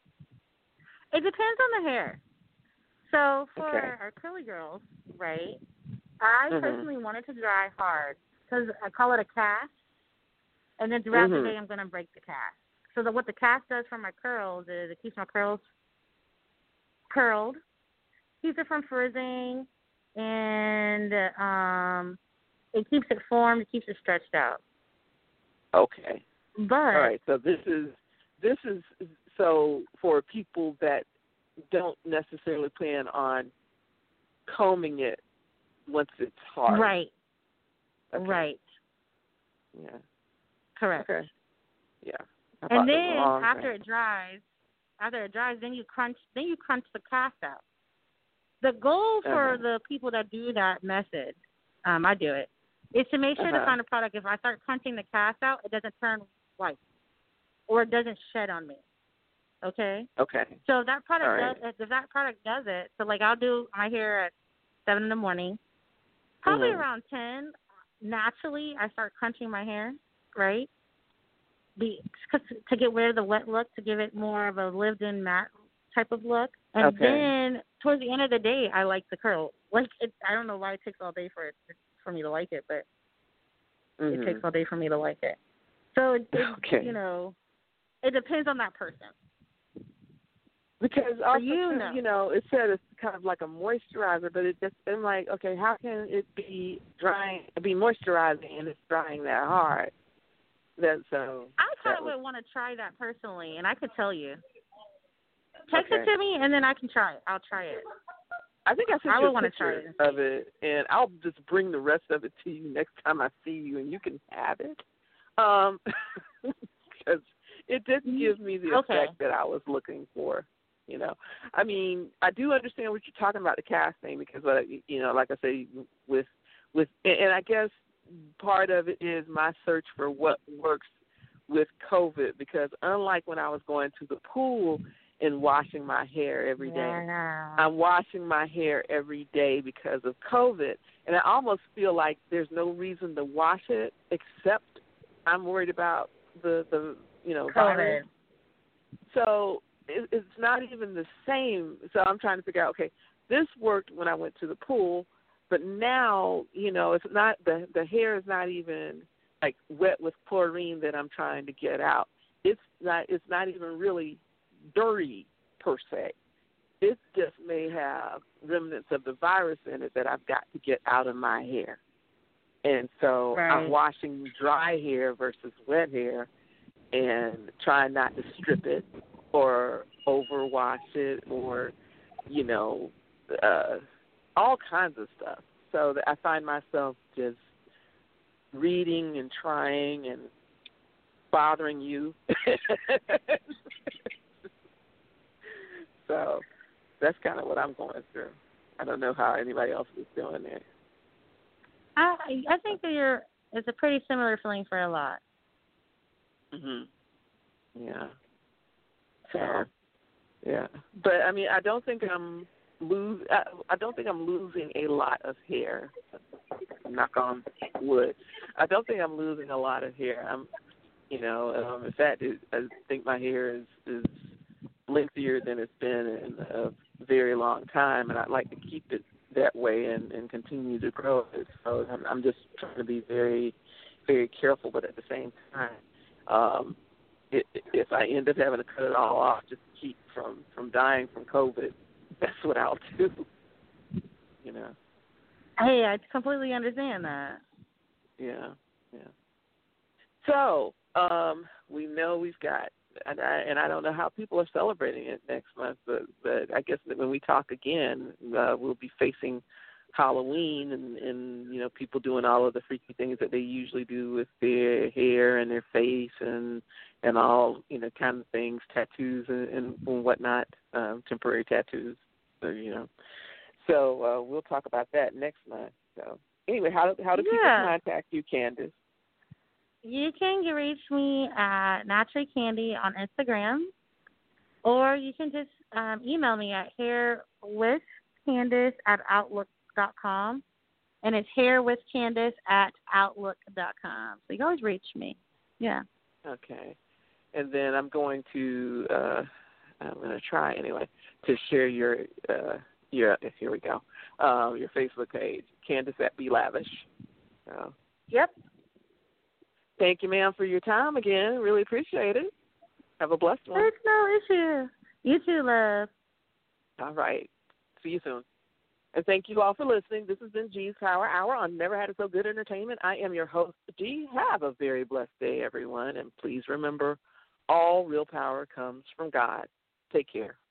It depends on the hair. So for Okay. our curly girls, right, I Mhm. personally want it to dry hard because I call it a cast, and then throughout Mhm. the day I'm going to break the cast. So that what the cast does for my curls is it keeps my curls curled, keeps it from frizzing, and um, it keeps it formed, it keeps it stretched out. Okay. But All right. So this is this is so for people that don't necessarily plan on combing it once it's hard. right, Okay. right, Yeah. correct. Okay. Yeah. I bought And the then wrong after thing. it dries, after it dries, then you crunch, then you crunch the cast out. The goal for Uh-huh. the people that do that method, um, I do it, is to make sure to Uh-huh. find a product. If I start crunching the cast out, it doesn't turn white, or it doesn't shed on me. Okay. Okay. So if that product All right. does, if that product does it, so like I'll do my hair at seven in the morning, probably Mhm. around ten. Naturally, I start crunching my hair, right? Be, cause to get rid of the wet look, to give it more of a lived-in matte type of look, and Okay. then towards the end of the day, I like the curl. Like it, I don't know why it takes all day for it for me to like it, but Mhm. it takes all day for me to like it. So it, it Okay. you know, it depends on that person. Because also, you, too, no. you know, it said it's kind of like a moisturizer, but it just, I'm like, okay, how can it be drying, be moisturizing and it's drying that hard? That so. I kind that of was, would want to try that personally, and I could tell you. Text Okay. it to me, and then I can try it. I'll try it. I think I sent I you would a wanna try picture it. of it, and I'll just bring the rest of it to you next time I see you, and you can have it. Um, because it didn't give me the Okay. effect that I was looking for. You know, I mean, I do understand what you're talking about, the casting, because, uh, you know, like I say, with with, and I guess part of it is my search for what works with COVID because unlike when I was going to the pool and washing my hair every day, yeah. I'm washing my hair every day because of COVID. And I almost feel like there's no reason to wash it except I'm worried about the, the you know, COVID. virus. So it, it's not even the same. So I'm trying to figure out, okay, this worked when I went to the pool, but now, you know, it's not, the, the hair is not even like wet with chlorine that I'm trying to get out. It's not, it's not even really dirty per se. It just may have remnants of the virus in it that I've got to get out of my hair. And so right. I'm washing dry hair versus wet hair and trying not to strip it or overwash it or, you know, uh, all kinds of stuff. So that I find myself just reading and trying and bothering you. So that's kind of what I'm going through. I don't know how anybody else is doing it. I I think that you're it's a pretty similar feeling for a lot. Mhm. Yeah. So yeah, but I mean, I don't think I'm lose. I, I don't think I'm losing a lot of hair. Knock on wood. I don't think I'm losing a lot of hair. I'm, you know, um, in fact, it, I think my hair is is lengthier than it's been in a very long time, and I'd like to keep it that way and, and continue to grow it. So I'm, I'm just trying to be very, very careful, but at the same time, um, it, if I end up having to cut it all off just to keep from, from dying from COVID, that's what I'll do, you know. Hey, I completely understand that. Yeah, yeah. So um, we know we've got, and I, and I don't know how people are celebrating it next month, but, but I guess that when we talk again, uh, we'll be facing Halloween and, and, you know, people doing all of the freaky things that they usually do with their hair and their face and and all, you know, kind of things, tattoos and, and whatnot, um, temporary tattoos, so, you know. So uh, we'll talk about that next month. So anyway, how, how do people yeah. contact you, Candace? You can reach me at Naturally Candy on Instagram, or you can just um, email me at hairwithcandace at outlook dot com, and it's hairwithcandace at outlook dot com. So you can always reach me. Yeah. Okay. And then I'm going to, uh, I'm going to try anyway, to share your, uh, your here we go, um, your Facebook page, Candace at Be Lavish. So. Yep. Thank you, ma'am, for your time again. Really appreciate it. Have a blessed one. It's no issue. You too, love. All right. See you soon. And thank you all for listening. This has been G's Power Hour on Never Had It So Good Entertainment. I am your host, G. Have a very blessed day, everyone. And please remember, all real power comes from God. Take care.